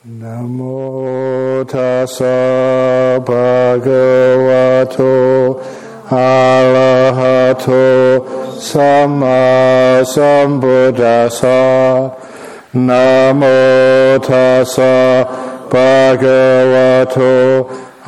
Namo tassa bhagavato arahato samma sambuddhassa. Namo tassa bhagavato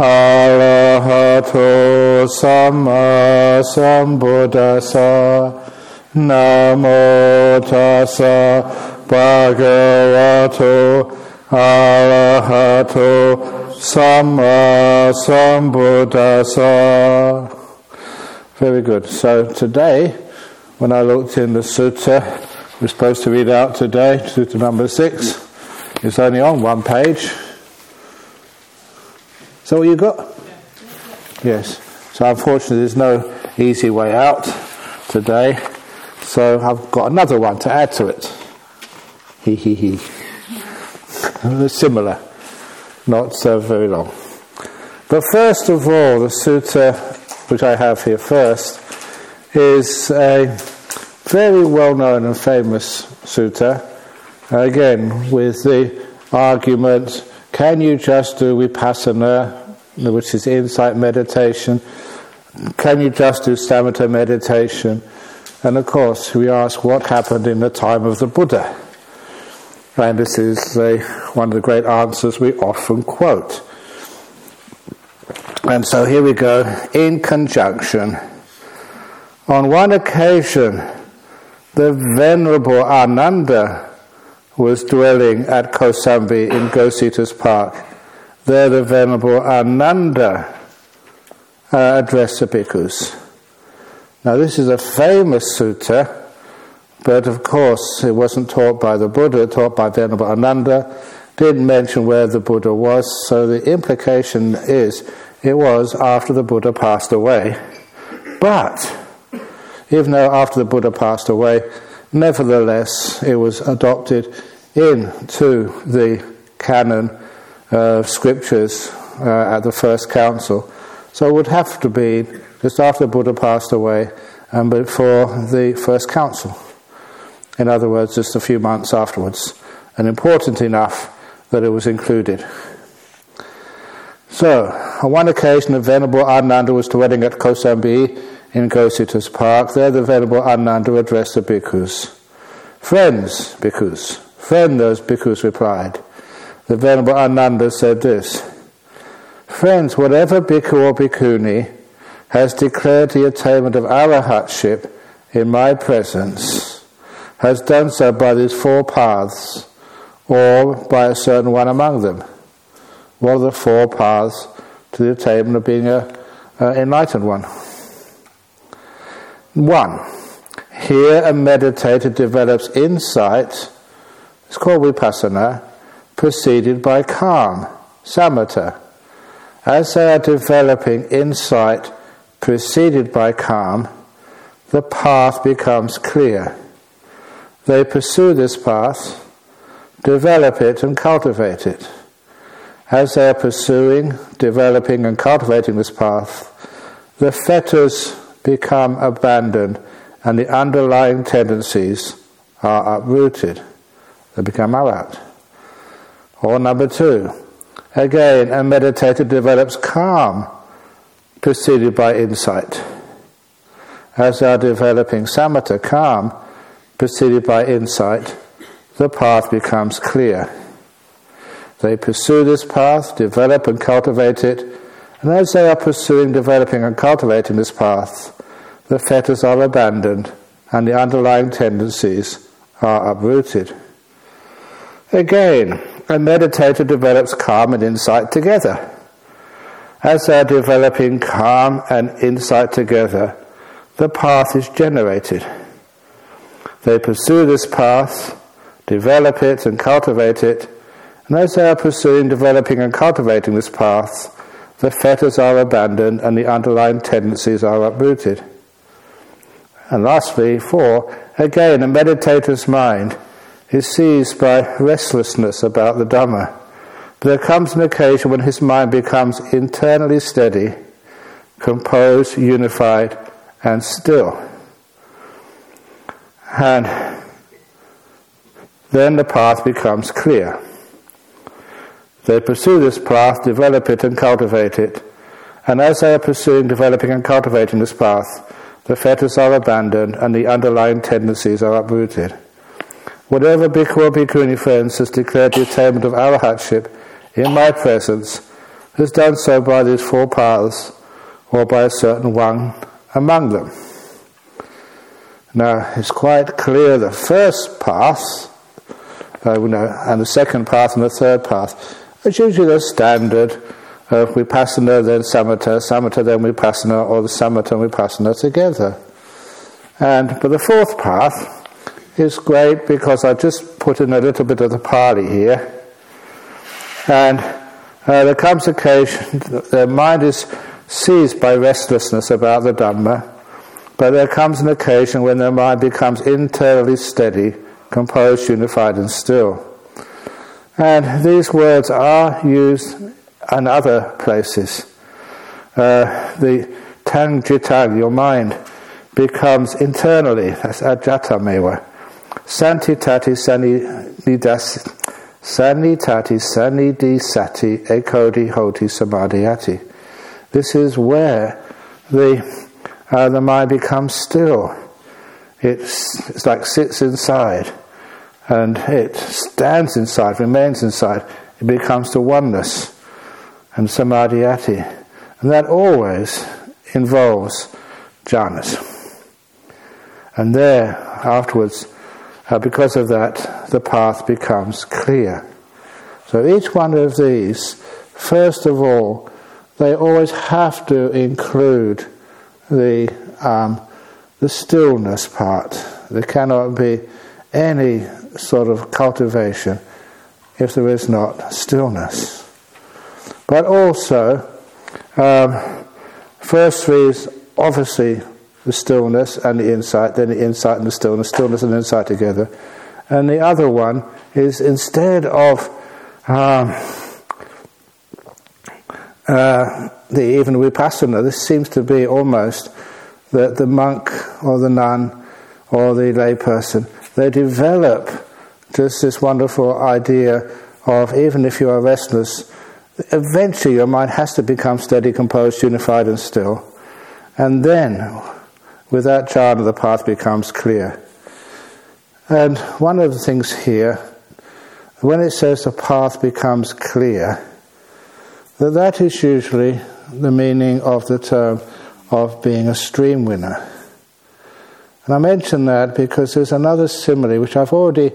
arahato samma sambuddhassa. Namo tassa bhagavato arahato samma sambuddhassa. Very good. So today, when I looked in the sutta we're supposed to read out today, sutta number 6, it's only on one page. Is that what you got? Yes. So unfortunately there's no easy way out today, so I've got another one to add to it. He. Similar, not so very long. But first of all, the sutta which I have here first is a very well-known and famous sutta, again with the argument, can you just do vipassana, which is insight meditation, can you just do samatha meditation? And of course we ask what happened in the time of the Buddha. And this is one of the great answers we often quote. And so here we go, in conjunction. On one occasion, the Venerable Ananda was dwelling at Kosambi in Gosita's Park. There the Venerable Ananda addressed the bhikkhus. Now this is a famous sutta, but of course it wasn't taught by the Buddha, taught by Venerable Ananda, didn't mention where the Buddha was, so the implication is it was after the Buddha passed away. But, even though after the Buddha passed away, nevertheless it was adopted into the canon of scriptures at the first council. So it would have to be just after the Buddha passed away and before the first council. In other words, just a few months afterwards, and important enough that it was included. So, on one occasion, the Venerable Ananda was dwelling at Kosambi in Gosita's Park. There the Venerable Ananda addressed the bhikkhus. Friends, bhikkhus. Friend, those bhikkhus replied. The Venerable Ananda said this, friends, whatever bhikkhu or bhikkhuni has declared the attainment of arahatship in my presence has done so by these 4 paths, or by a certain one among them. What are the 4 paths to the attainment of being an enlightened one? 1. Here a meditator develops insight, it's called vipassana, preceded by calm, samatha. As they are developing insight preceded by calm, the path becomes clear. They pursue this path, develop it and cultivate it. As they are pursuing, developing and cultivating this path, the fetters become abandoned and the underlying tendencies are uprooted. They become arahat. Or number 2, again a meditator develops calm preceded by insight. As they are developing samatha, calm, preceded by insight, the path becomes clear. They pursue this path, develop and cultivate it, and as they are pursuing, developing and cultivating this path, the fetters are abandoned and the underlying tendencies are uprooted. Again, a meditator develops calm and insight together. As they are developing calm and insight together, the path is generated. They pursue this path, develop it and cultivate it, and as they are pursuing, developing and cultivating this path, the fetters are abandoned and the underlying tendencies are uprooted. And lastly, 4, again a meditator's mind is seized by restlessness about the Dhamma. But there comes an occasion when his mind becomes internally steady, composed, unified and still. And then the path becomes clear. They pursue this path, develop it and cultivate it. And as they are pursuing, developing and cultivating this path, the fetters are abandoned and the underlying tendencies are uprooted. Whatever bhikkhu or bhikkhuni friends has declared the attainment of arahatship in my presence has done so by these four paths or by a certain one among them. Now, it's quite clear the first path, and the second path and the third path, is usually the standard of vipassana, then samatha, samatha, then vipassana, or the samatha and vipassana together. But the fourth path is great because I just put in a little bit of the Pali here. And there comes occasion, the mind is seized by restlessness about the Dhamma, but there comes an occasion when the mind becomes internally steady, composed, unified and still. And these words are used in other places. The tangjitang, your mind, becomes internally, that's ajatamewa. Santitati sanidisati ekodi hoti samadhyati. This is where the mind becomes still. It's like sits inside, and it stands inside, remains inside. It becomes the oneness and samadhyati, and that always involves jhanas. And there, afterwards, because of that, the path becomes clear. So each one of these, first of all, they always have to include the stillness part. There cannot be any sort of cultivation if there is not stillness. But also, first three is obviously the stillness and the insight, then the insight and the stillness and insight together. And the other one is, instead of even vipassana, this seems to be almost that the monk or the nun or the lay person, they develop just this wonderful idea of, even if you are restless, eventually your mind has to become steady, composed, unified and still. And then, with that jhana, the path becomes clear. And one of the things here, when it says the path becomes clear, that is usually the meaning of the term of being a stream winner. And I mention that because there's another simile which I've already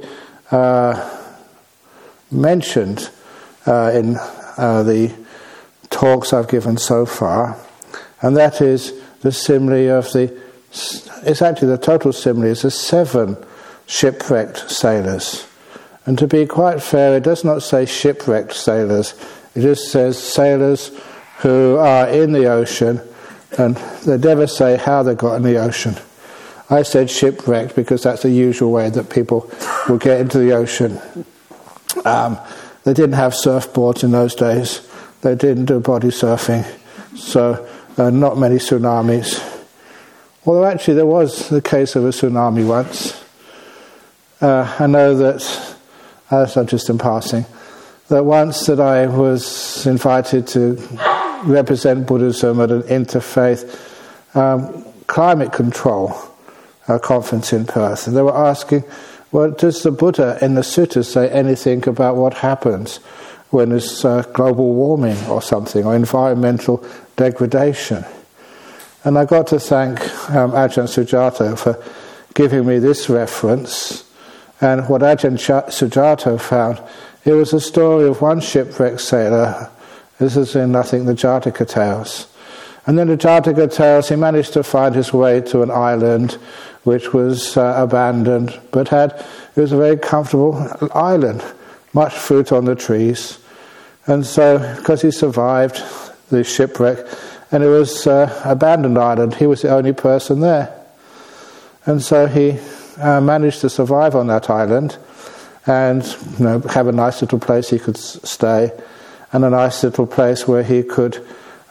mentioned in the talks I've given so far, and that is the simile of it's actually the total simile is the 7 shipwrecked sailors. And to be quite fair, it does not say shipwrecked sailors, it just says sailors who are in the ocean, and they never say how they got in the ocean. I said shipwrecked because that's the usual way that people will get into the ocean. They didn't have surfboards in those days. They didn't do body surfing, so not many tsunamis. Although actually there was the case of a tsunami once. I know that, just in passing, that once that I was invited to represent Buddhism at an interfaith climate control conference in Perth, and they were asking, well, does the Buddha in the suttas say anything about what happens when there's global warming or something, or environmental degradation? And I got to thank Ajahn Sujato for giving me this reference. And what Ajahn Sujato found, it was a story of one shipwrecked sailor. This is in, I think, the Jataka Tales. And then the Jataka Tales, he managed to find his way to an island which was abandoned, but it was a very comfortable island, much fruit on the trees. And so, because he survived the shipwreck, and it was abandoned island, he was the only person there. And so he managed to survive on that island, and have a nice little place he could stay, and a nice little place where he could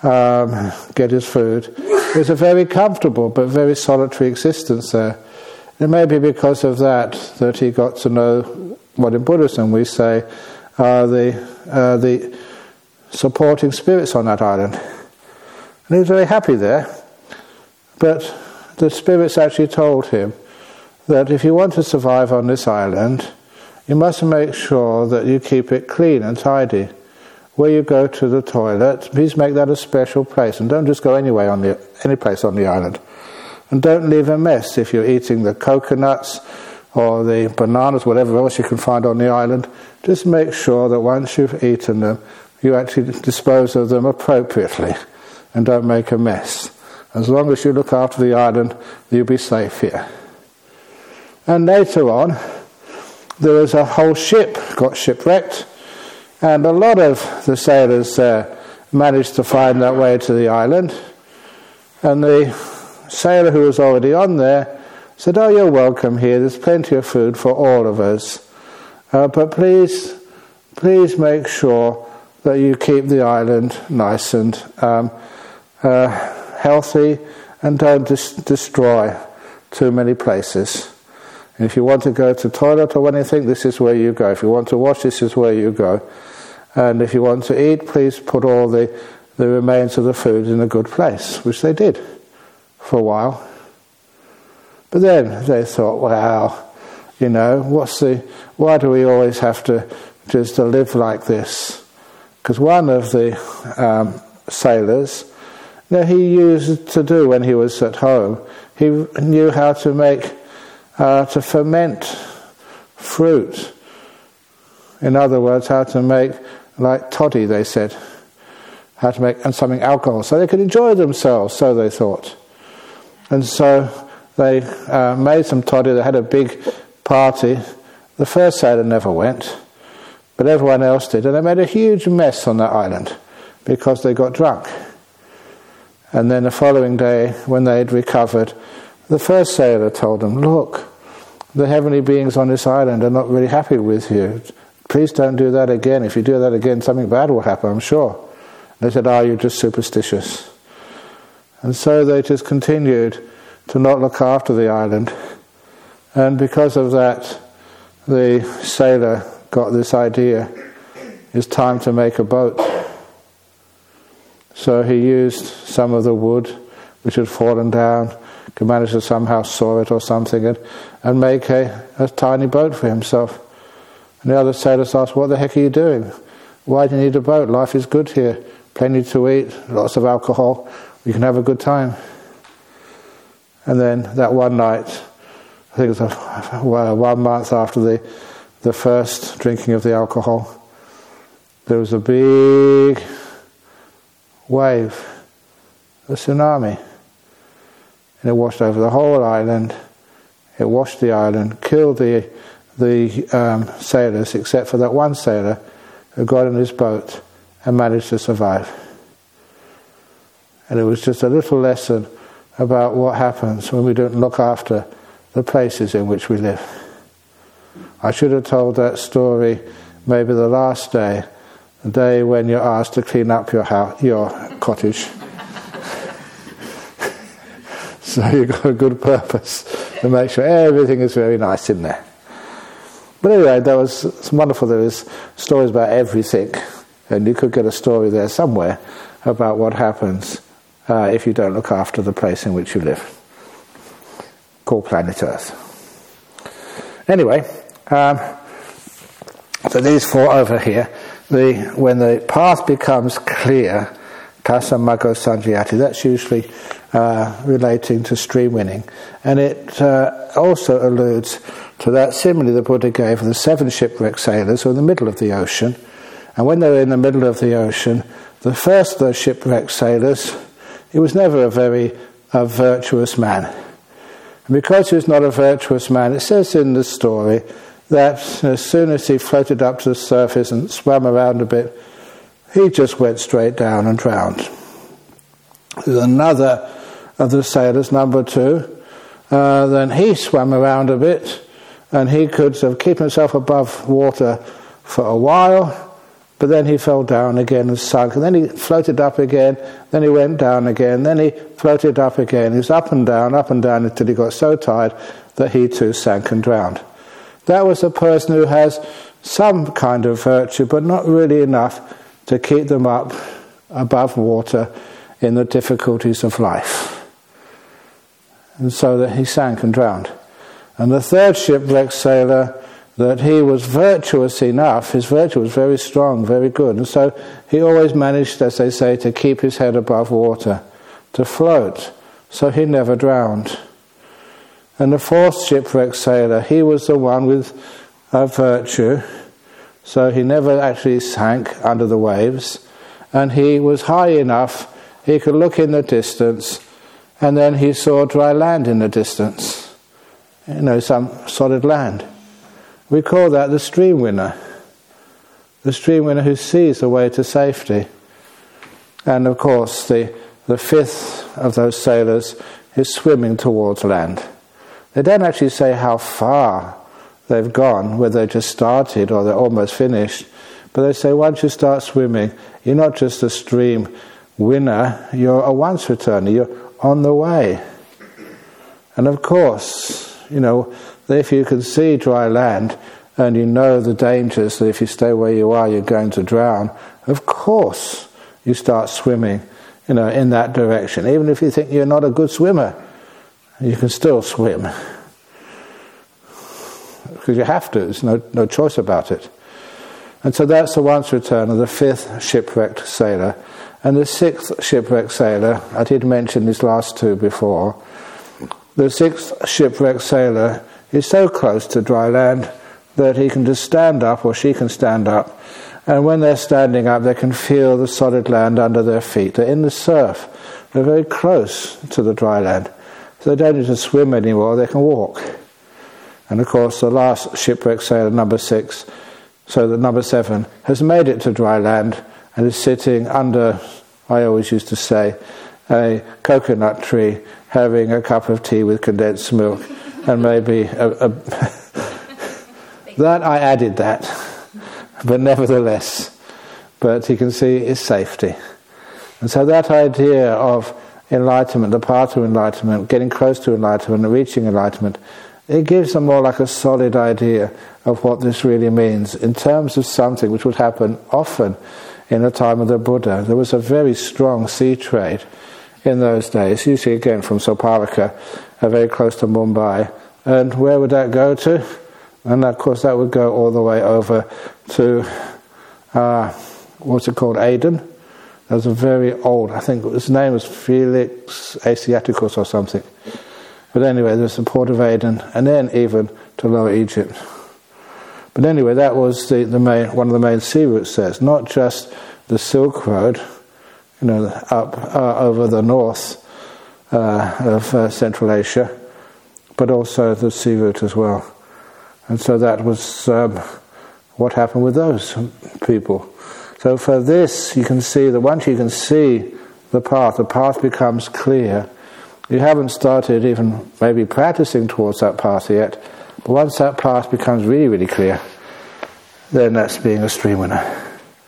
get his food. It was a very comfortable but very solitary existence there. It may be because of that he got to know what in Buddhism we say the supporting spirits on that island. And he was very happy there, but the spirits actually told him that if you want to survive on this island, you must make sure that you keep it clean and tidy. Where you go to the toilet, please make that a special place, and don't just go any place on the island. And don't leave a mess if you're eating the coconuts or the bananas, whatever else you can find on the island. Just make sure that once you've eaten them, you actually dispose of them appropriately and don't make a mess. As long as you look after the island, you'll be safe here. And later on, there was a whole ship got shipwrecked, and a lot of the sailors managed to find their way to the island. And the sailor who was already on there said, "Oh, you're welcome here. There's plenty of food for all of us. But please make sure that you keep the island nice and healthy, and don't destroy too many places. And if you want to go to the toilet or anything, this is where you go. If you want to wash, this is where you go. And if you want to eat, please put all the remains of the food in a good place," which they did for a while. But then they thought, "Wow, why do we always have to just live like this?" Because one of the sailors, he used to do when he was at home, he knew how to make, to ferment fruit. In other words, how to make, like toddy, they said, how to make something alcohol, so they could enjoy themselves, so they thought. And so they made some toddy. They had a big party. The first sailor never went, but everyone else did, and they made a huge mess on that island because they got drunk. And then the following day, when they had recovered, the first sailor told them, "Look, the heavenly beings on this island are not really happy with you. Please don't do that again. If you do that again, something bad will happen, I'm sure." They said, "Oh, you're just superstitious." And so they just continued to not look after the island. And because of that, the sailor got this idea: it's time to make a boat. So he used some of the wood which had fallen down, could manage to somehow saw it or something, and make a tiny boat for himself. And the other sailors asked, "What the heck are you doing? Why do you need a boat? Life is good here. Plenty to eat, lots of alcohol. We can have a good time." And then that one night, I think it was 1 month after the first drinking of the alcohol, there was a big wave, a tsunami. And it washed over the whole island. It washed the island, killed the sailors, except for that one sailor who got in his boat and managed to survive. And it was just a little lesson about what happens when we don't look after the places in which we live. I should have told that story maybe the last day, the day when you're asked to clean up your cottage. So you've got a good purpose to make sure everything is very nice in there. But anyway, it's wonderful. There is stories about everything, and you could get a story there somewhere about what happens if you don't look after the place in which you live, called planet Earth. Anyway, so these four over here, when the path becomes clear, Tassa Maggo Sanjayati, that's usually relating to stream winning. And it also alludes to that simile the Buddha gave of the 7 shipwrecked sailors who are in the middle of the ocean. And when they were in the middle of the ocean, the first of those shipwrecked sailors, he was never a virtuous man. And because he was not a virtuous man, it says in the story that as soon as he floated up to the surface and swam around a bit, he just went straight down and drowned. There's another of the sailors, number 2, then he swam around a bit, and he could sort of keep himself above water for a while, but then he fell down again and sunk, and then he floated up again, then he went down again, then he floated up again. He was up and down until he got so tired that he too sank and drowned. That was a person who has some kind of virtue, but not really enough to keep them up above water in the difficulties of life. And so that he sank and drowned. And the third shipwrecked sailor, that he was virtuous enough, his virtue was very strong, very good, and so he always managed, as they say, to keep his head above water, to float, so he never drowned. And the fourth shipwrecked sailor, he was the one with virtue, so he never actually sank under the waves, and he was high enough, he could look in the distance, and then he saw dry land in the distance, some solid land. We call that the stream winner who sees the way to safety. And of course the fifth of those sailors is swimming towards land. They don't actually say how far they've gone, whether they just started or they're almost finished, but they say once you start swimming, you're not just a stream winner, you're a once returner, you're on the way. And of course, if you can see dry land and you know the dangers that if you stay where you are you're going to drown, of course you start swimming in that direction. Even if you think you're not a good swimmer, you can still swim. Because you have to, there's no choice about it. And so that's the once returner, the fifth shipwrecked sailor. And the sixth shipwrecked sailor, I did mention these last two before, the sixth shipwrecked sailor is so close to dry land that he can just stand up, or she can stand up, and when they're standing up they can feel the solid land under their feet. They're in the surf, they're very close to the dry land, so they don't need to swim anymore, they can walk. And of course the last shipwrecked sailor, number 6, so that number 7 has made it to dry land and is sitting under, I always used to say, a coconut tree, having a cup of tea with condensed milk, and maybe that I added that, but nevertheless, but you can see is safety. And so that idea of enlightenment, the path to enlightenment, getting close to enlightenment and reaching enlightenment, it gives them more like a solid idea of what this really means in terms of something which would happen often in the time of the Buddha. There was a very strong sea trade in those days, usually again from Soparika, very close to Mumbai. And where would that go to? And of course that would go all the way over to, what's it called, Aden? That was a very old, I think his name was Felix Asiaticus or something. But anyway, there's the port of Aden, and then even to Lower Egypt. But anyway, that was the main, one of the main sea routes there. It's not just the Silk Road, up over the north of Central Asia, but also the sea route as well. And so that was what happened with those people. So for this, you can see that once you can see the path becomes clear. You haven't started even maybe practicing towards that path yet, but once that path becomes really, really clear, then that's being a stream winner.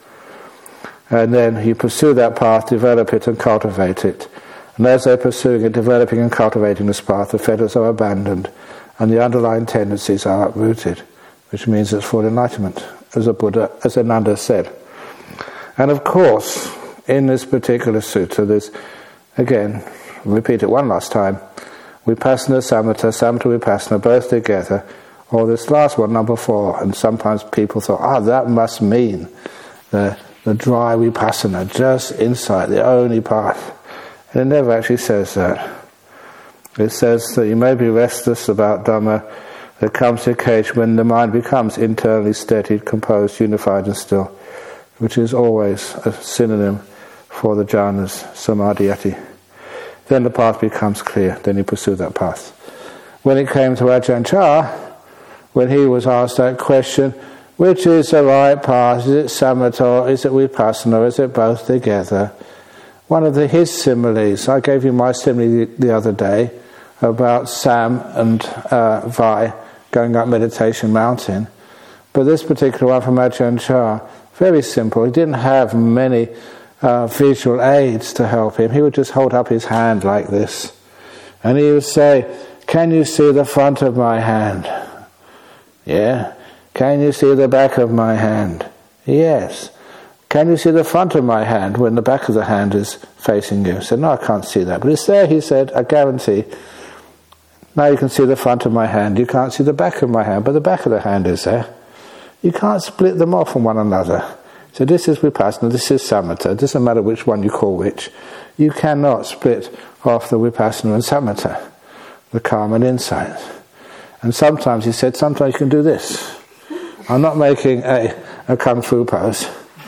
And then you pursue that path, develop it and cultivate it. And as they're pursuing it, developing and cultivating this path, the fetters are abandoned and the underlying tendencies are uprooted, which means it's full enlightenment, as Ananda said. And of course, in this particular sutta, there's, again, repeat it one last time, Vipassana, Samatha, Samatha, Vipassana, both together, or this last one, number 4, and sometimes people thought, that must mean the dry Vipassana, just insight, the only path. And it never actually says that. It says that you may be restless about Dhamma. There comes a occasion when the mind becomes internally steadied, composed, unified and still, which is always a synonym for the jhanas, samadhiyati. Then the path becomes clear, then you pursue that path. When it came to Ajahn Chah, when he was asked that question, which is the right path, is it samatha, is it vipassana, is it both together? One of his similes, I gave you my simile the other day about Sam and Vai going up Meditation Mountain, but this particular one from Ajahn Chah, very simple. He didn't have many visual aids to help him. He would just hold up his hand like this, and he would say, "Can you see the front of my hand? Yeah. Can you see the back of my hand? Yes. Can you see the front of my hand when the back of the hand is facing you? I said, no, I can't see that. But it's there, he said, I guarantee. Now you can see the front of my hand. You can't see the back of my hand, but the back of the hand is there. You can't split them off from one another. So this is Vipassana, this is Samatha. It doesn't matter which one you call which. You cannot split off the Vipassana and Samatha, the calm and insight. And sometimes, he said, sometimes you can do this. I'm not making a kung fu pose.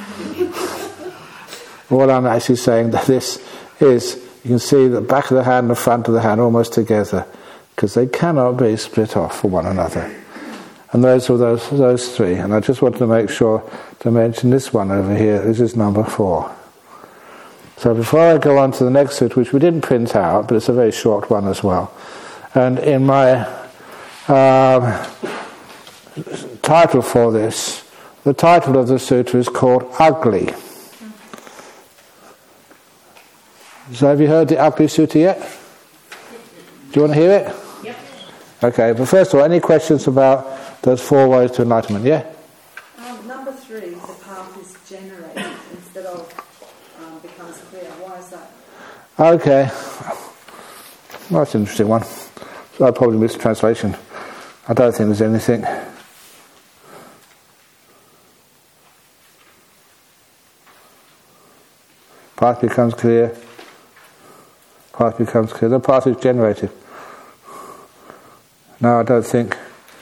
What I'm actually saying that this is, you can see the back of the hand and the front of the hand almost together, because they cannot be split off from one another. And those are those three. And I just wanted to make sure to mention this one over here. This is number 4. So before I go on to the next suit, which we didn't print out, but it's a very short one as well. And in my title for this, the title of the sutra is called Ugly. So have you heard the Ugly Sutta yet? Do you want to hear it? Yep. Okay, but first of all, any questions about those 4 ways to enlightenment? Yeah? Number 3, the path is generated instead of becomes clear. Why is that? Okay. Well, that's an interesting one. So I probably missed the translation. I don't think there's anything. Path becomes clear. Path becomes clear. The path is generated. No, I don't think.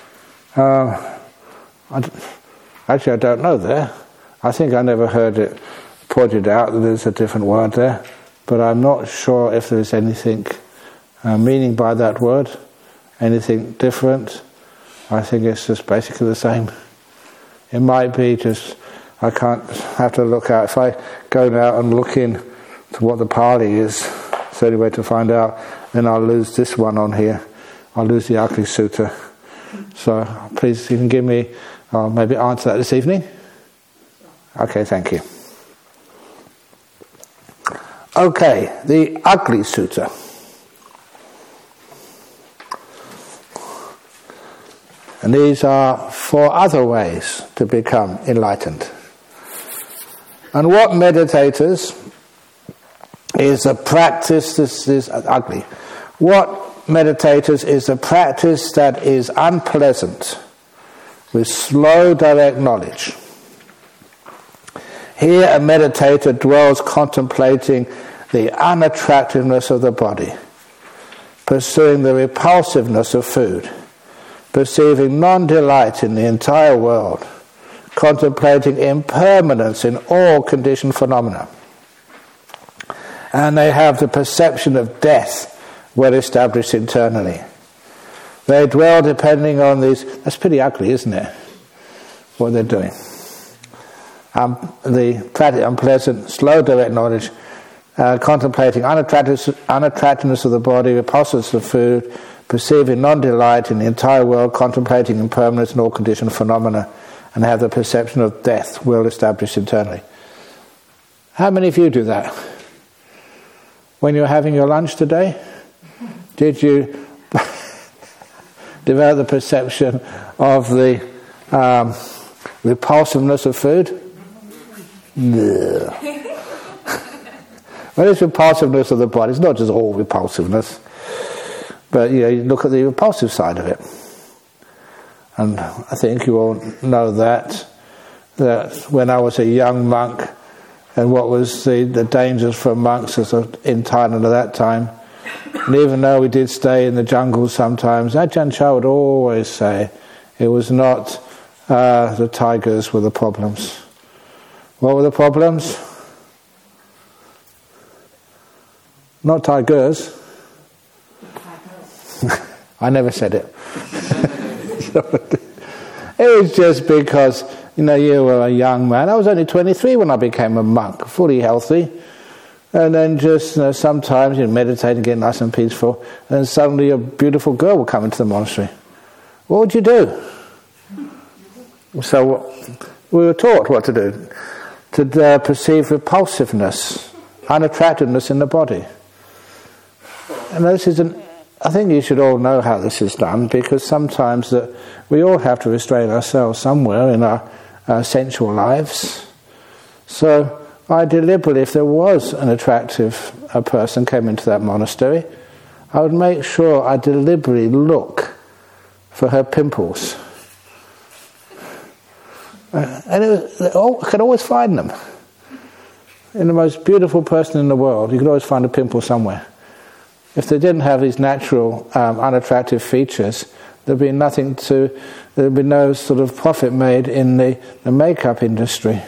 Actually, I don't know there. I think I never heard it pointed out that there's a different word there, but I'm not sure if there's anything meaning by that word, anything different. I think it's just basically the same. It might be just, I can't have to look out. If I go now and look in to what the Pali is, it's the only way to find out, then I'll lose this one on here. I'll lose the Ugly Sutta. So please, you can give me, maybe answer that this evening. Okay, thank you. Okay, the Ugly Sutta. And these are 4 other ways to become enlightened. And what meditators is a practice, this is ugly. What meditators is a practice that is unpleasant, with slow direct knowledge. Here a meditator dwells contemplating the unattractiveness of the body, pursuing the repulsiveness of food, perceiving non-delight in the entire world, contemplating impermanence in all conditioned phenomena. And they have the perception of death well established internally. They dwell depending on these. That's pretty ugly, isn't it? What they're doing. The practice, unpleasant, slow direct knowledge, contemplating unattractiveness of the body, repulsiveness of food, perceiving non-delight in the entire world, contemplating impermanence in all conditioned phenomena, and have the perception of death well established internally. How many of you do that? When you were having your lunch today, did you develop the perception of the repulsiveness of food? Well, it's repulsiveness of the body. It's not just all repulsiveness, but you look at the repulsive side of it. And I think you all know that when I was a young monk, and what was the dangers for monks in Thailand at that time. And even though we did stay in the jungle sometimes, Ajahn Chah would always say it was not the tigers were the problems. What were the problems? Not tigers. I never said it. It was just because, you were a young man. I was only 23 when I became a monk, fully healthy. And then just sometimes you meditate and get nice and peaceful, and suddenly a beautiful girl will come into the monastery. What would you do? So we were taught what to do. To perceive repulsiveness, unattractiveness in the body. And this is I think you should all know how this is done, because sometimes that we all have to restrain ourselves somewhere in our sensual lives. So I deliberately, if there was an attractive person came into that monastery, I would make sure I deliberately look for her pimples. And I could always find them. In the most beautiful person in the world, you could always find a pimple somewhere. If they didn't have these natural, unattractive features, there'd be no sort of profit made in the makeup industry.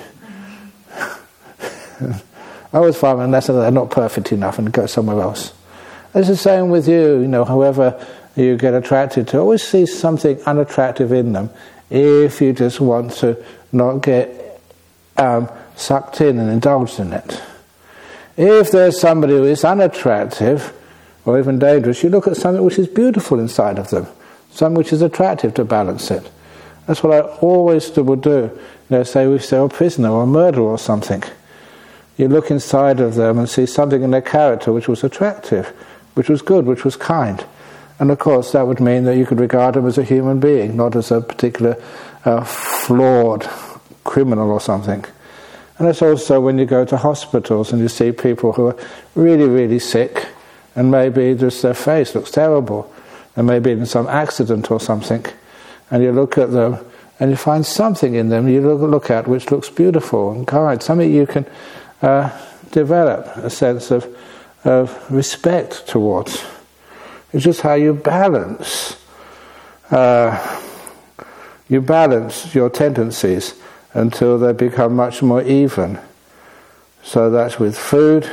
I always find unless they're not perfect enough and go somewhere else. It's the same with you, whoever you get attracted to, always see something unattractive in them if you just want to not get sucked in and indulged in it. If there's somebody who is unattractive or even dangerous, you look at something which is beautiful inside of them, something which is attractive to balance it. That's what I always would do. Say we say a prisoner or a murderer or something. You look inside of them and see something in their character which was attractive, which was good, which was kind. And of course that would mean that you could regard them as a human being, not as a particular flawed criminal or something. And it's also when you go to hospitals and you see people who are really, really sick, and maybe just their face looks terrible, and maybe in some accident or something, and you look at them and you find something in them you look at which looks beautiful and kind, something you can develop a sense of respect towards. It's just how you balance your tendencies until they become much more even. So that's with food.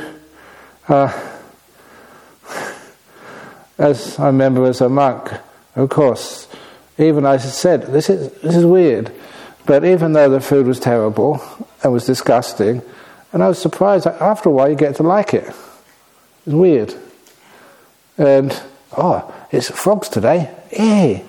As I remember as a monk, of course, even I said, this is weird, but even though the food was terrible and was disgusting, and I was surprised, after a while you get to like it. It's weird. And, it's frogs today. Yay!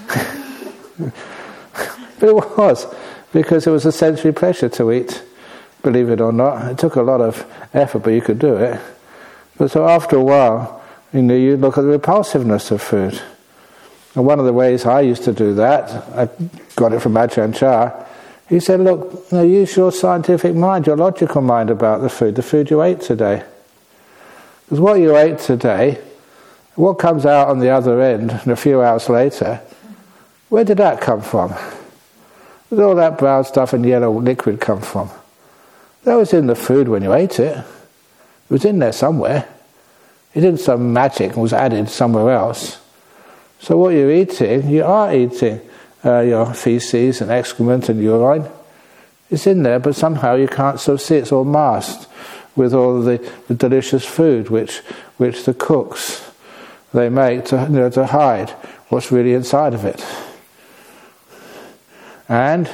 But it was, because it was a sensory pleasure to eat, believe it or not. It took a lot of effort, but you could do it. But so after a while, you look at the repulsiveness of food. And one of the ways I used to do that, I got it from Ajahn Chah, he said, look, use your scientific mind, your logical mind about the food you ate today. Because what you ate today, what comes out on the other end a few hours later, where did that come from? Where did all that brown stuff and yellow liquid come from? That was in the food when you ate it. It was in there somewhere. It didn't some magic and was added somewhere else. So what you're eating, you are eating your feces and excrement and urine. It's in there, but somehow you can't sort of see it's all masked with all the delicious food which the cooks they make to hide what's really inside of it. And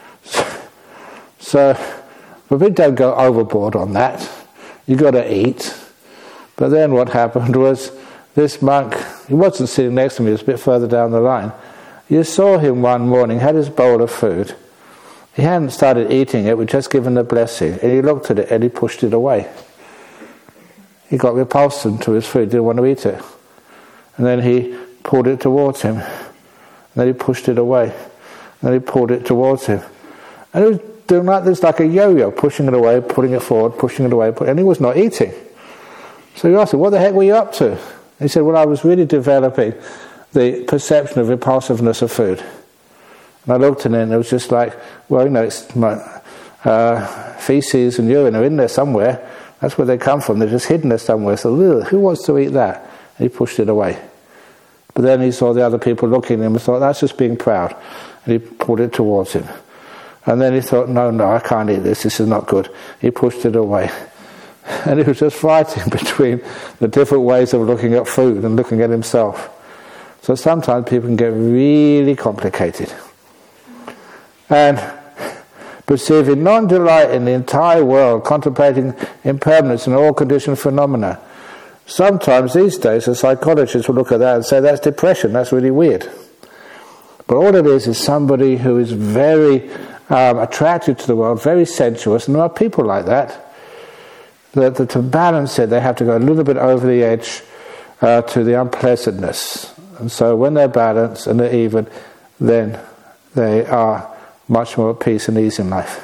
but we don't go overboard on that. You've got to eat. But then what happened was, this monk, he wasn't sitting next to me, he was a bit further down the line. You saw him one morning, had his bowl of food. He hadn't started eating it, we'd just given the blessing. And he looked at it and he pushed it away. He got repulsed to his food, didn't want to eat it. And then he pulled it towards him. And then he pushed it away. And then he pulled it towards him. And he was doing like this, like a yo-yo, pushing it away, putting it forward, pushing it away, and he was not eating. So you asked him, what the heck were you up to? He said, well, I was really developing the perception of repulsiveness of food. And I looked at it and it was just like, well, it's my feces and urine are in there somewhere. That's where they come from. They're just hidden there somewhere. So who wants to eat that? And he pushed it away. But then he saw the other people looking at him and thought, that's just being proud. And he pulled it towards him. And then he thought, no, I can't eat this. This is not good. He pushed it away. And he was just fighting between the different ways of looking at food and looking at himself. So sometimes people can get really complicated. And perceiving non-delight in the entire world, contemplating impermanence in all conditioned phenomena. Sometimes these days a psychologist will look at that and say that's depression, that's really weird. But all it is somebody who is very attracted to the world, very sensuous, and there are people like that. That to balance it, they have to go a little bit over the edge to the unpleasantness. And so when they're balanced and they're even, then they are much more at peace and ease in life.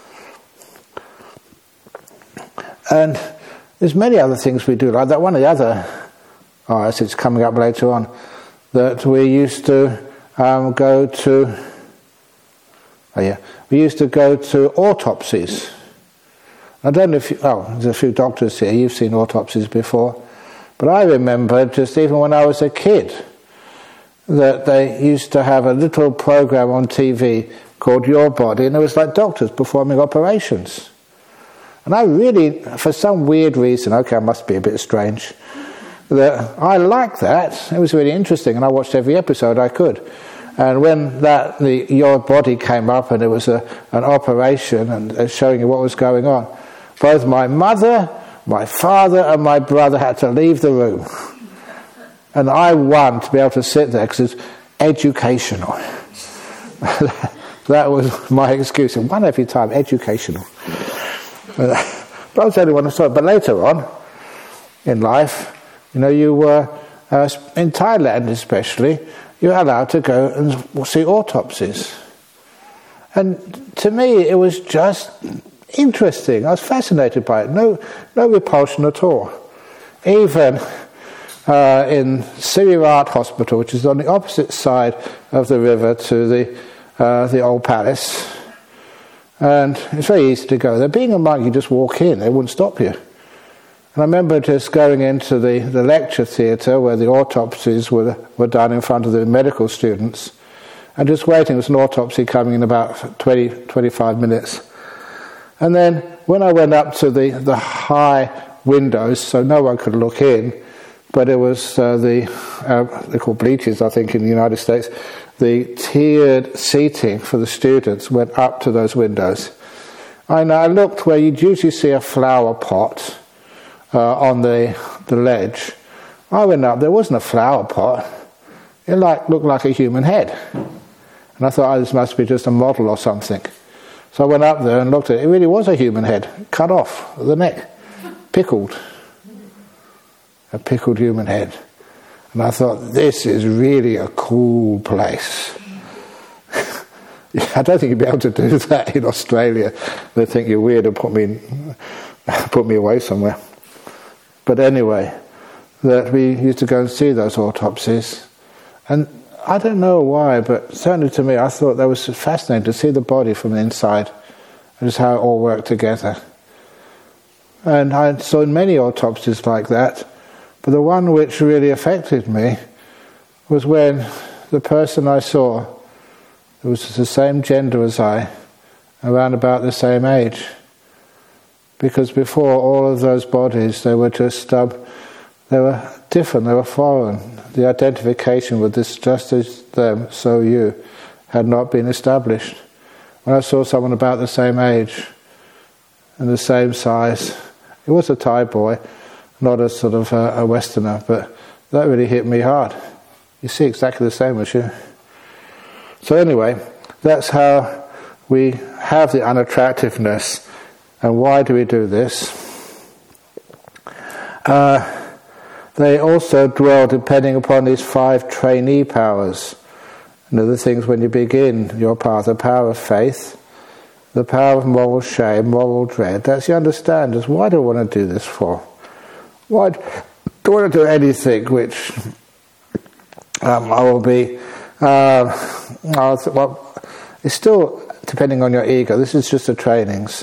And there's many other things we do like that. One of the other, it's coming up later on, that we used to go to autopsies. I don't know if there's a few doctors here, you've seen autopsies before, but I remember just even when I was a kid that they used to have a little program on TV called Your Body, and it was like doctors performing operations. And I really, for some weird reason, I must be a bit strange, that I liked that. It was really interesting, and I watched every episode I could. And when the Your Body came up, and it was an operation and showing you what was going on, both my mother, my father, and my brother had to leave the room. And I won to be able to sit there because it's educational. That was my excuse. And one every time, educational. But I was the only one who saw it. But later on in life, you were, in Thailand especially, you were allowed to go and see autopsies. And to me, it was just interesting. I was fascinated by it. No repulsion at all. Even in Sirirat Hospital, which is on the opposite side of the river to the old palace, and it's very easy to go there. Being a monk, you just walk in; they wouldn't stop you. And I remember just going into the lecture theatre where the autopsies were done in front of the medical students, and just waiting. There was an autopsy coming in about 25 minutes. And then when I went up to the high windows, so no one could look in, but it was they're called bleachers, I think, in the United States. The tiered seating for the students went up to those windows. And I looked where you'd usually see a flower pot on the ledge. I went up, there wasn't a flower pot. It looked like a human head. And I thought, this must be just a model or something. So I went up there and looked at it. It really was a human head, cut off at the neck, pickled. A pickled human head. And I thought, this is really a cool place. I don't think you'd be able to do that in Australia. They'd think you're weird and put me away somewhere. But anyway, that we used to go and see those autopsies. And I don't know why, but certainly to me, I thought that was fascinating to see the body from the inside and just how it all worked together. And I saw many autopsies like that, but the one which really affected me was when the person I saw, who was the same gender as I, around about the same age. Because before, all of those bodies, they were just, they were different, they were foreign. The identification with this, just as them, so you, had not been established. When I saw someone about the same age and the same size, it was a Thai boy, not a sort of a Westerner, but that really hit me hard. You see exactly the same as you. So anyway, that's how we have the unattractiveness. And why do we do this? They also dwell depending upon these 5 trainee powers. The things when you begin your path, the power of faith, the power of moral shame, moral dread. That's you understand is why do I want to do this for? Why do I want to do anything which I will be... it's still depending on your ego. This is just the trainings.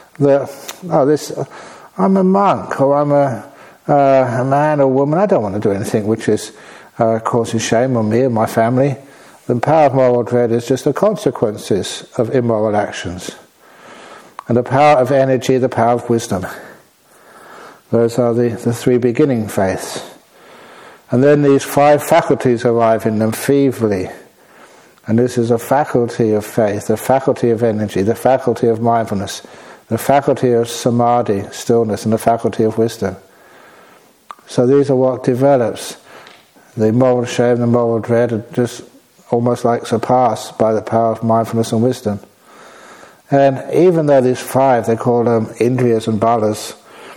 I'm a monk, or I'm a man or woman. I don't want to do anything which is causes shame on me and my family. The power of moral dread is just the consequences of immoral actions. And the power of energy, the power of wisdom. Those are the 3 beginning faiths. And then these 5 faculties arrive in them feebly. And this is a faculty of faith, the faculty of energy, the faculty of mindfulness, the faculty of samadhi, stillness, and the faculty of wisdom. So these are what develops. The moral shame, the moral dread are just almost like surpassed by the power of mindfulness and wisdom. And even though these 5, they call them indriyas and balas,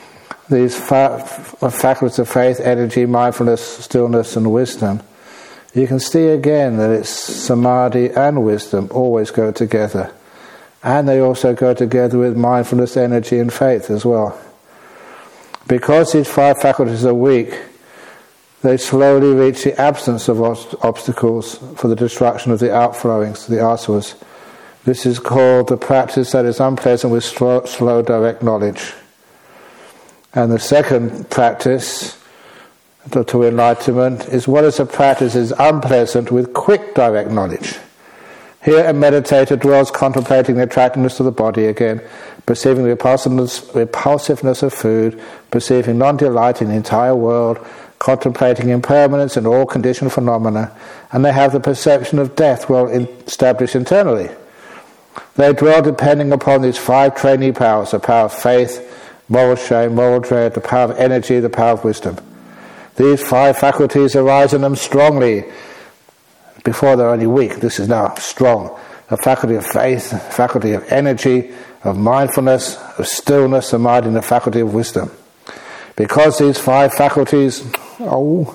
these faculties of faith, energy, mindfulness, stillness and wisdom, you can see again that it's samadhi and wisdom always go together. And they also go together with mindfulness, energy and faith as well. Because these 5 faculties are weak, they slowly reach the absence of obstacles for the destruction of the outflowings, the asuras. This is called the practice that is unpleasant with slow direct knowledge. And the second practice to enlightenment is what is a practice is unpleasant with quick direct knowledge. Here a meditator dwells contemplating the attractiveness of the body again, perceiving the repulsiveness of food, perceiving non-delight in the entire world, contemplating impermanence in all conditioned phenomena, and they have the perception of death well established internally. They dwell depending upon these 5 trainee powers, the power of faith, moral shame, moral dread, the power of energy, the power of wisdom. These 5 faculties arise in them strongly. Before they're only weak, this is now strong. The faculty of faith, the faculty of energy, of mindfulness, of stillness, samadhi, and the faculty of wisdom. Because these 5 faculties... Oh,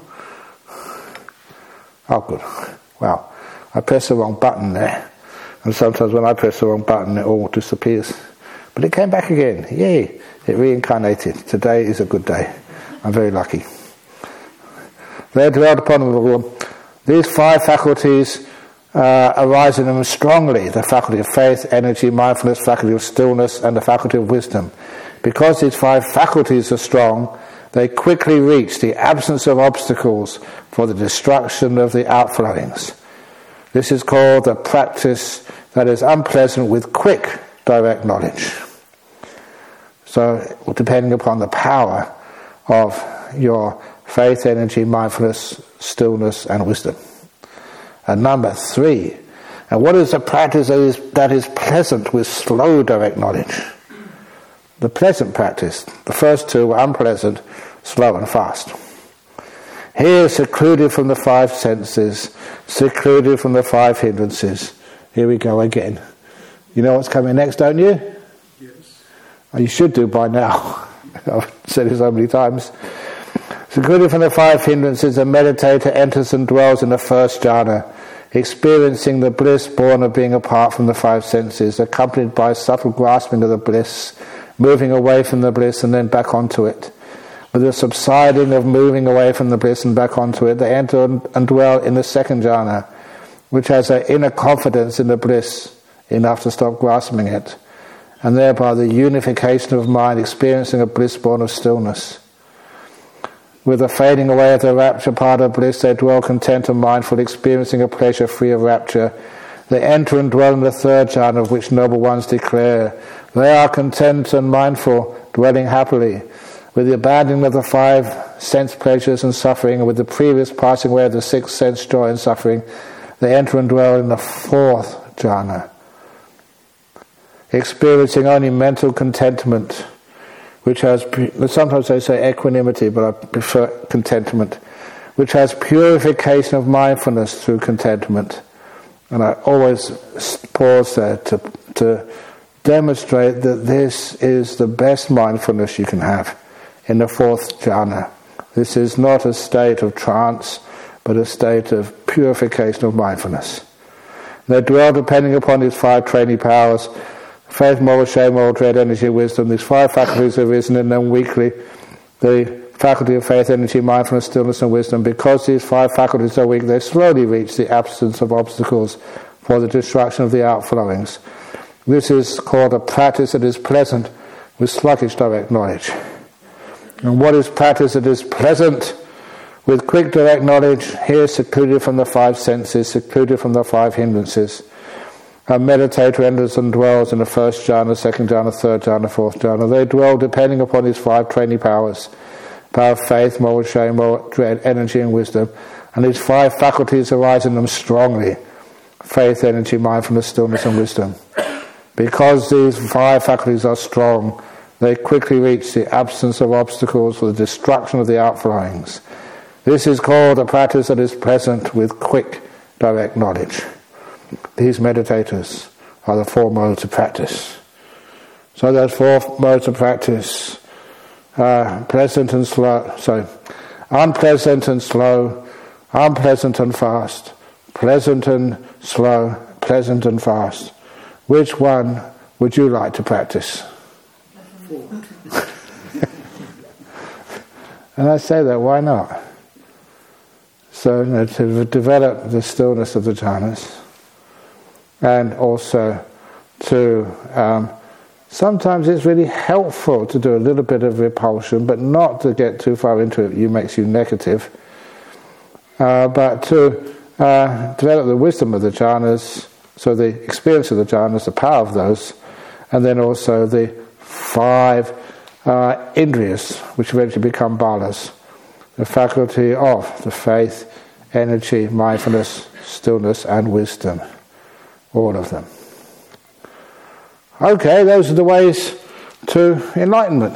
good. Wow. I pressed the wrong button there. And sometimes when I press the wrong button, it all disappears. But it came back again. Yay! It reincarnated. Today is a good day. I'm very lucky. They dwelt upon them. These 5 faculties arise in them strongly. The faculty of faith, energy, mindfulness, faculty of stillness, and the faculty of wisdom. Because these 5 faculties are strong, they quickly reach the absence of obstacles for the destruction of the outflowings. This is called the practice that is unpleasant with quick direct knowledge. So, depending upon the power of your faith, energy, mindfulness, stillness and wisdom. And number 3, and what is the practice that is pleasant with slow direct knowledge? The pleasant practice. The first 2 were unpleasant, slow and fast. Here, secluded from the 5 senses, secluded from the 5 hindrances. Here we go again. You know what's coming next, don't you? Yes. Oh, you should do by now. I've said it so many times. Secluded from the 5 hindrances, a meditator enters and dwells in the first jhana, experiencing the bliss born of being apart from the 5 senses, accompanied by subtle grasping of the bliss, moving away from the bliss and then back onto it. With the subsiding of moving away from the bliss and back onto it, they enter and dwell in the second jhana, which has an inner confidence in the bliss, enough to stop grasping it, and thereby the unification of mind, experiencing a bliss born of stillness. With the fading away of the rapture part of bliss, they dwell content and mindful, experiencing a pleasure free of rapture. They enter and dwell in the third jhana, of which noble ones declare, they are content and mindful, dwelling happily. With the abandoning of the 5 sense pleasures and suffering, and with the previous passing away of the 6 sense joy and suffering, they enter and dwell in the 4th jhana, experiencing only mental contentment, which has, sometimes they say equanimity, but I prefer contentment, which has purification of mindfulness through contentment. And I always pause there to demonstrate that this is the best mindfulness you can have in the 4th jhana. This is not a state of trance, but a state of purification of mindfulness. They dwell depending upon these 5 training powers, faith, moral shame, moral dread, energy, wisdom. These 5 faculties have risen in them weakly. The faculty of faith, energy, mindfulness, stillness and wisdom. Because these 5 faculties are weak, they slowly reach the absence of obstacles for the destruction of the outflowings. This is called a practice that is pleasant with sluggish direct knowledge. And what is practice that is pleasant with quick direct knowledge? Here, secluded from the 5 senses, secluded from the 5 hindrances. A meditator enters and dwells in the first jhana, second jhana, third jhana, 4th jhana. They dwell depending upon these 5 training powers. Power of faith, moral shame, moral dread, energy and wisdom. And these 5 faculties arise in them strongly. Faith, energy, mindfulness, stillness and wisdom. Because these 5 faculties are strong, they quickly reach the absence of obstacles for the destruction of the outflowings. This is called a practice that is pleasant with quick direct knowledge. These meditators are the 4 modes of practice. So those 4 modes of practice pleasant and slow, unpleasant and slow, unpleasant and fast, pleasant and slow, pleasant and fast. Which one would you like to practice? And I say that, why not? So, to develop the stillness of the jhanas, and also to, sometimes it's really helpful to do a little bit of repulsion, but not to get too far into it, makes you negative, but to develop the wisdom of the jhanas, so the experience of the jhanas, the power of those, and then also the 5 indriyas, which eventually become balas, the faculty of the faith, energy, mindfulness, stillness and wisdom, all of them. Okay, those are the ways to enlightenment.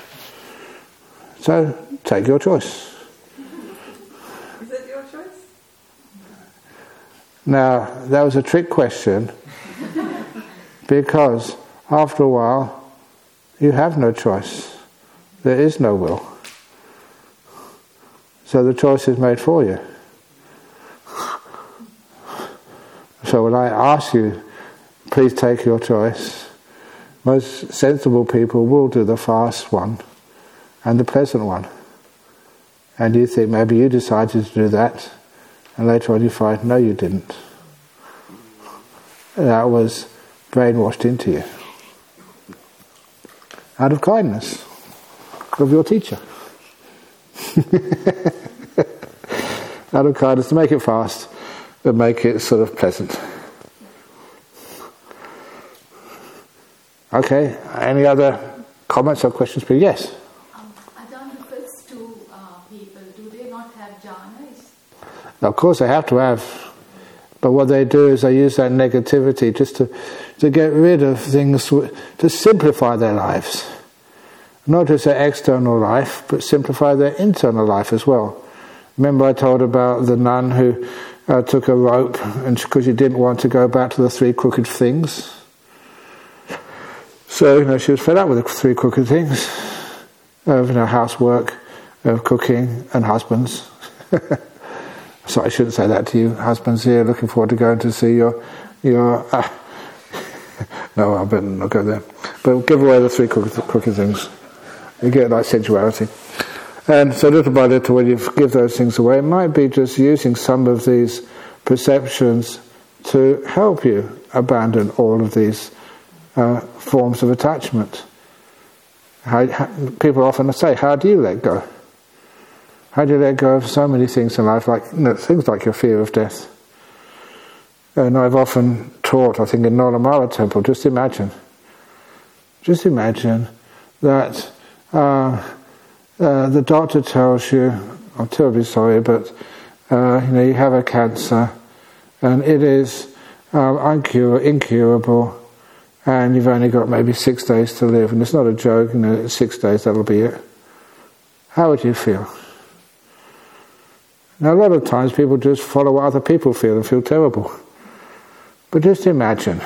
So, take your choice. Is it your choice? Now, that was a trick question, because after a while, you have no choice. There is no will. So the choice is made for you. So when I ask you, please take your choice, most sensible people will do the fast one and the pleasant one. And you think maybe you decided to do that, and later on you find, no, you didn't. That was brainwashed into you. Out of kindness of your teacher. Out of kindness to make it fast, but make it sort of pleasant. Okay, any other comments or questions, please? Yes? Ajahn, the first 2 people, do they not have jhanas? Of course they have to have, but what they do is they use that negativity just to get rid of things, to simplify their lives. Not just their external life, but simplify their internal life as well. Remember I told about the nun who took a rope and because she didn't want to go back to the 3 crooked things. So she was fed up with the 3 crooked things of housework, of cooking and husbands. So I shouldn't say that to you husbands here, looking forward to going to see your no, I better not go there. But give away the 3 crooked things. You get like sensuality. And so little by little, when you give those things away, it might be just using some of these perceptions to help you abandon all of these forms of attachment. People often say, how do you let go? How do you let go of so many things in life, like things like your fear of death? And I've often taught, I think in Nolamala Temple, just imagine that the doctor tells you, I'm terribly sorry, but you have a cancer and it is incurable, and you've only got maybe 6 days to live, and it's not a joke, 6 days, that'll be it. How would you feel? Now a lot of times people just follow what other people feel and feel terrible. But just imagine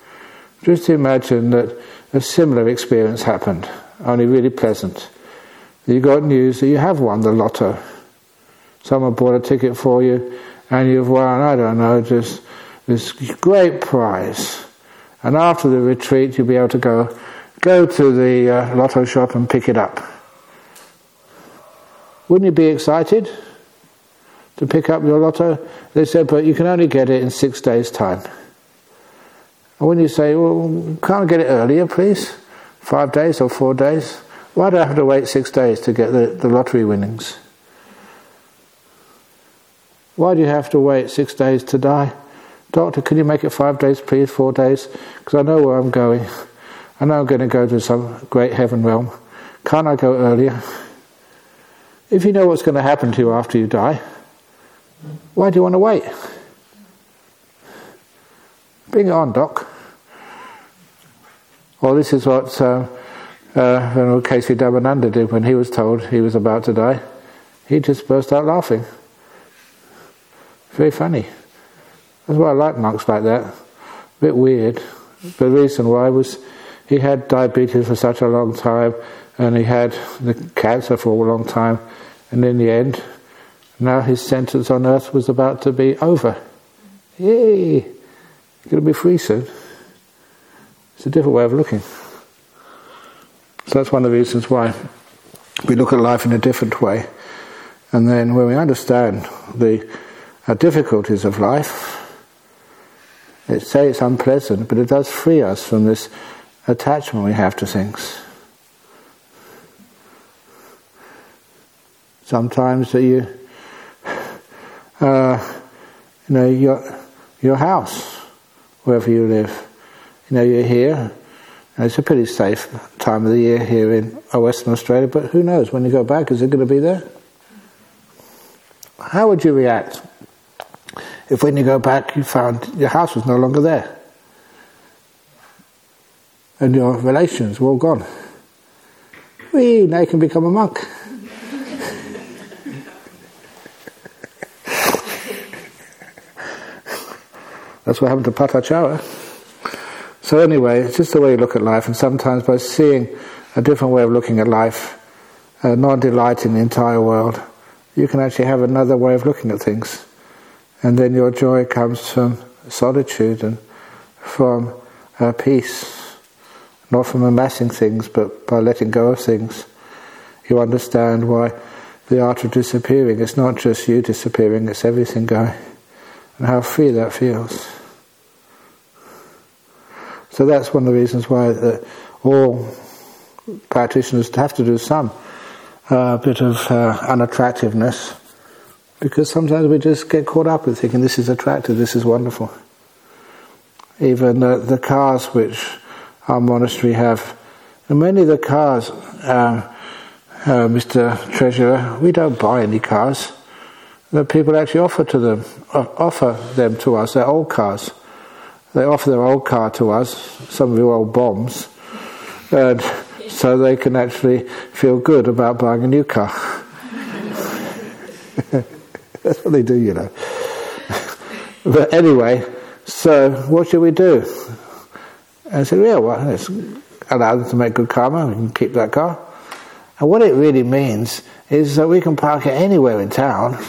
that a similar experience happened, only really pleasant. You got news that you have won the lotto. Someone bought a ticket for you and you've won, I don't know, just this great prize. And after the retreat you'll be able to go to the lotto shop and pick it up. Wouldn't you be excited to pick up your lotto? They said, but you can only get it in 6 days' time. And when you say, well, can't I get it earlier, please? 5 days or 4 days? Why do I have to wait 6 days to get the lottery winnings? Why do you have to wait 6 days to die? Doctor, can you make it 5 days, please, 4 days? Because I know where I'm going. I know I'm going to go to some great heaven realm. Can't I go earlier? If you know what's going to happen to you after you die, why do you want to wait? Bring it on, Doc. Well, this is what Venerable K.C. Dhammananda did when he was told he was about to die. He just burst out laughing. Very funny. That's why I like monks like that. A bit weird. But the reason why was he had diabetes for such a long time, and he had the cancer for a long time, and in the end, now his sentence on earth was about to be over. Yay! You're going to be free soon. It's a different way of looking. So that's one of the reasons why we look at life in a different way. And then when we understand the difficulties of life, it's unpleasant, but it does free us from this attachment we have to things. Sometimes your house, wherever you live, you're here, and it's a pretty safe time of the year here in Western Australia, but who knows, when you go back, is it going to be there? How would you react if when you go back you found your house was no longer there and your relations were all gone? Now you can become a monk. That's what happened to Patachara. So anyway, it's just the way you look at life, and sometimes by seeing a different way of looking at life, not delighting the entire world, you can actually have another way of looking at things. And then your joy comes from solitude and from peace, not from amassing things, but by letting go of things. You understand why the art of disappearing, it's not just you disappearing, it's everything going, and how free that feels. So that's one of the reasons why all practitioners have to do some bit of unattractiveness, because sometimes we just get caught up with thinking this is attractive, this is wonderful. Even the cars which our monastery have, and many of the cars, Mr. Treasurer, we don't buy any cars. The people actually offer them to us, their old cars. They offer their old car to us, some of your old bombs, and so they can actually feel good about buying a new car. That's what they do, But anyway, so what should we do? And I said, well, let's allow them to make good karma, we can keep that car. And what it really means is that we can park it anywhere in town,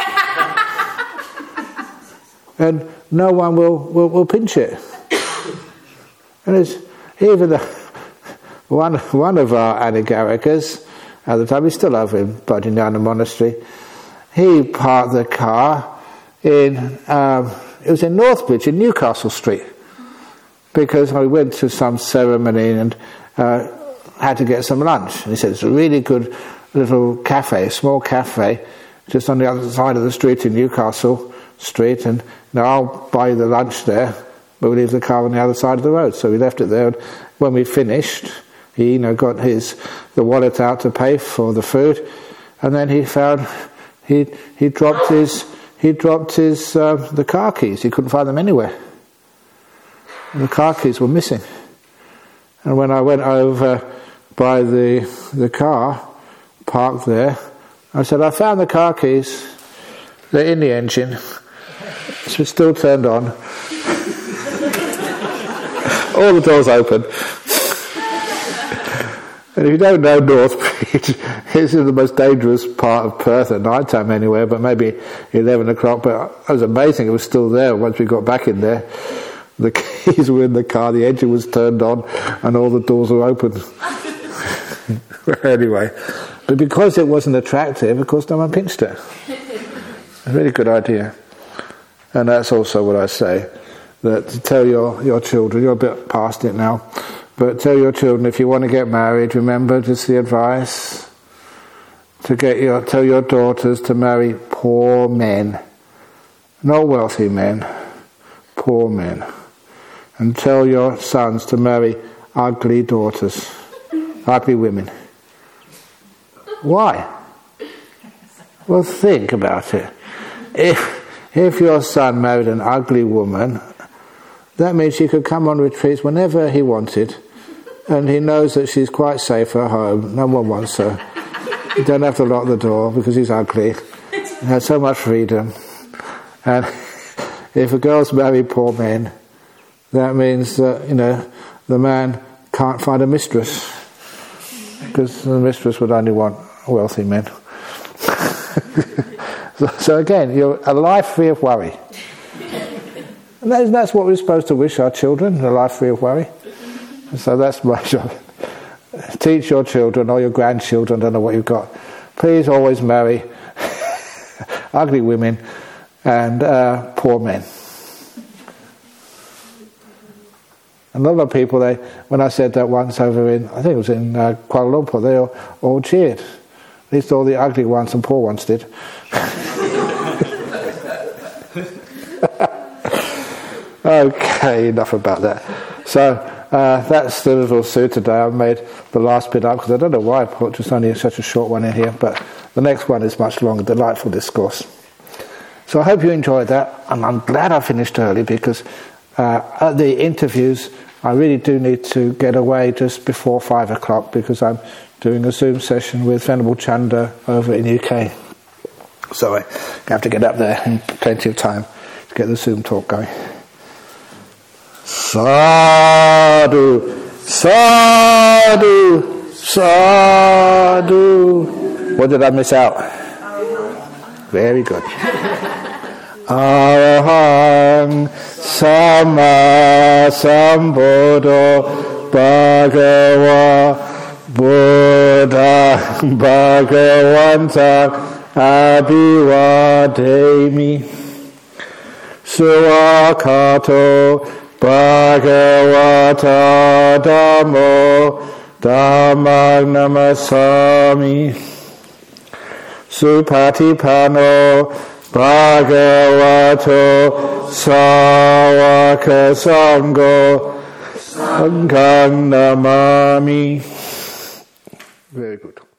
and no one will pinch it. And it's even one of our Anagarikas, at the time he's still over in Bodhinyana Monastery, he parked the car it was in Northbridge, in Newcastle Street, because I went to some ceremony and had to get some lunch. And he said, it's a really good little cafe, small cafe, just on the other side of the street in Newcastle Street, and I'll buy you the lunch there, but we'll leave the car on the other side of the road. So we left it there, and when we finished, he got the wallet out to pay for the food, and then he found he dropped his the car keys. He couldn't find them anywhere. And the car keys were missing. And when I went over by the car parked there, I said, I found the car keys. They're in the engine. It's still turned on. All the doors open. And if you don't know Northbridge, it's in the most dangerous part of Perth at night time anywhere, but maybe 11 o'clock. But it was amazing, it was still there once we got back in there. The keys were in the car, the engine was turned on, and all the doors were open. Anyway, but because it wasn't attractive, of course no one pinched it. A really good idea. And that's also what I say, that to tell your children, you're a bit past it now, but tell your children, if you want to get married, remember just the advice to tell your daughters to marry poor men, not wealthy men, poor men. And tell your sons to marry ugly daughters, ugly women. Why? Well, think about it. If your son married an ugly woman, that means he could come on retreats whenever he wanted, and he knows that she's quite safe at home. No one wants her. You don't have to lock the door because he's ugly. He has so much freedom. And if a girl's married poor men, that means that the man can't find a mistress, because the mistress would only want wealthy men. So again, you're a life free of worry. And that's what we're supposed to wish our children, a life free of worry. So that's my job. Teach your children or your grandchildren, don't know what you've got, please always marry ugly women and poor men. A lot of people, when I said that once over in, I think it was in Kuala Lumpur, they all cheered. At least all the ugly ones and poor ones did. Okay, enough about that. So that's the little suit today. I've made the last bit up because I don't know why I put just only such a short one in here, but the next one is much longer, delightful discourse. So I hope you enjoyed that, and I'm glad I finished early because at the interviews I really do need to get away just before 5 o'clock because I'm doing a Zoom session with Venerable Chanda over in UK. So I have to get up there in plenty of time to get the Zoom talk going. Sadhu, sadhu, sadhu. What did I miss out? Very good. Arahang Sama Sambuddho Bhagava Buddha Bhagavanta Abhivademi Suwakato Bhagavata Dhammo Dhammang Namasami Supatipano Bhagavato Sāvaka Sangho Sanghang Namami. Very good.